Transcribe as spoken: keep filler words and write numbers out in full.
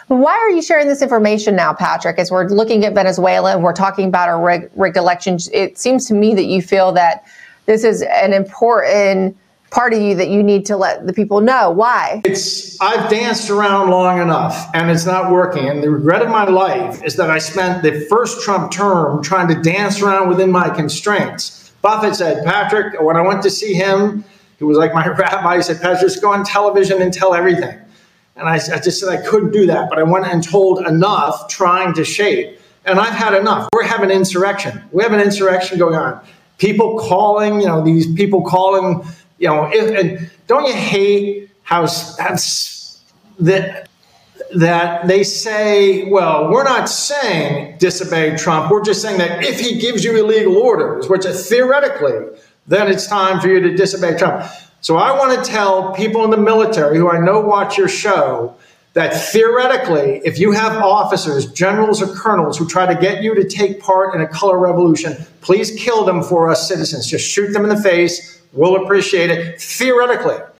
Why are you sharing this information now, Patrick? As we're looking at Venezuela and we're talking about a rig- rigged election, it seems to me that you feel that this is an important part of you that you need to let the people know. Why? It's I've danced around long enough and it's not working. And the regret of my life is that I spent the first Trump term trying to dance around within my constraints. Buffett said, Patrick, when I went to see him, he was like my rabbi. He said, Patrick, just go on television and tell everything. And I, I just said I couldn't do that. But I went and told enough trying to shape. And I've had enough. We're having insurrection. We have an insurrection going on. People calling, you know, these people calling, you know, if, and don't you hate how that that they say, well, we're not saying disobey Trump. We're just saying that if he gives you illegal orders, which is theoretically, then it's time for you to disobey Trump. So I want to tell people in the military who I know watch your show that theoretically, if you have officers, generals or colonels who try to get you to take part in a color revolution, please kill them for us citizens. Just shoot them in the face. We'll appreciate it. Theoretically.